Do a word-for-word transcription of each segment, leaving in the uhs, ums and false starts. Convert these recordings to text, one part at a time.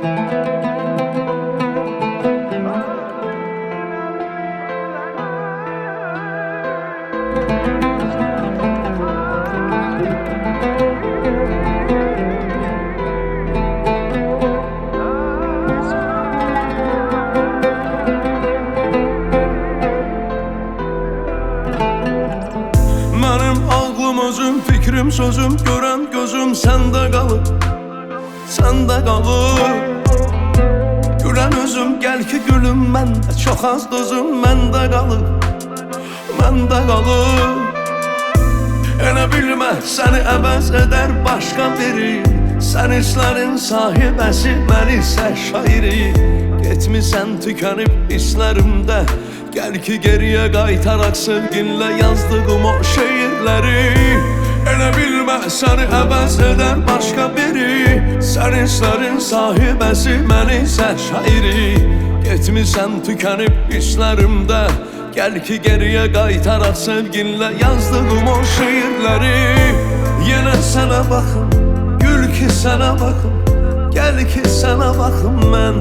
Özüm, fikrim, sözüm, gören gözüm sende kalır, sende kalır. Gülen özüm, gel ki gülüm məndə, çox az dözüm məndə qalır, məndə qalır. Elə bilmə, səni əvəz edər başqa biri, sən hisslərin sahibəsi, mən isə şairi. Getmisən tükənib hisslərimdə, gəl ki geriyə qaytaraq sevginlə yazdığım o şeirləri. Elə bilmə, səni əvəz edər başqa biri, sən hisslərin sahibəsi, mən isə şairi. Getmisən tükənib hisslərimdə, gəl ki geriyə qaytaraq sevginlə yazdığım o şeirləri. Yenə sənə baxım, gül ki sənə baxım, gəl ki sənə baxım mən.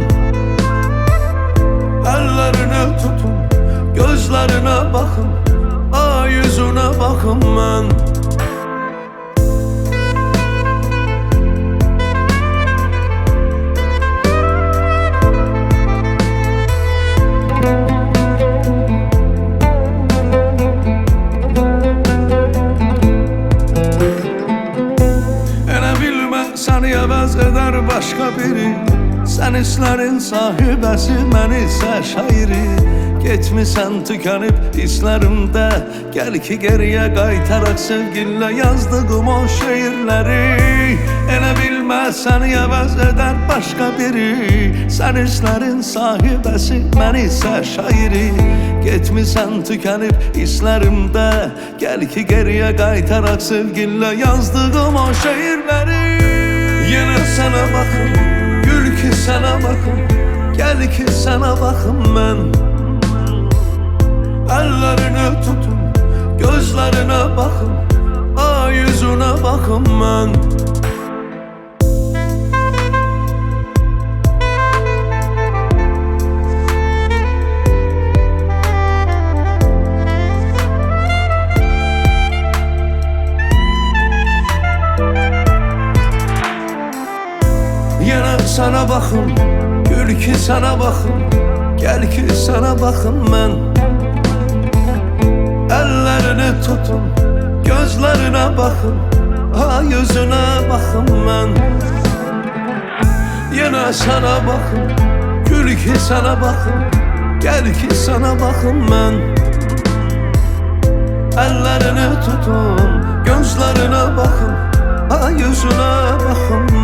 Əllərini tutum, gözlərinə baxım, ay yüzünə baxım mən. Elə bilmə, səni əvəz edər başqa biri, sən hisslərin sahibəsi, mən isə şairi. Getmisən tükənib hisslərimdə, gəl ki geriyə qaytaraq sevginlə yazdığım o şeirləri. Elə bilmə, səni əvəz edər başqa biri, sən hisslərin sahibəsi, mən isə şairi. Getmisən tükənib hisslərimdə, gəl ki geriyə qaytaraq sevginlə yazdığım o şeirləri. Yenə sənə baxım, gül ki sənə baxım, gəl ki sənə baxım mən. Əllərini tutum, gözlərinə baxım, ay yüzünə baxım mən. Yenə sənə baxım, gül ki sənə baxım, gəl ki sənə baxım mən. Əllərini tutun, gözlərinə baxın, ay yüzünə baxım mən. Yenə sənə baxım, gül ki sənə baxım, gəl ki sənə baxım mən. Əllərini tutun, gözlərinə baxın, ay yüzünə baxım.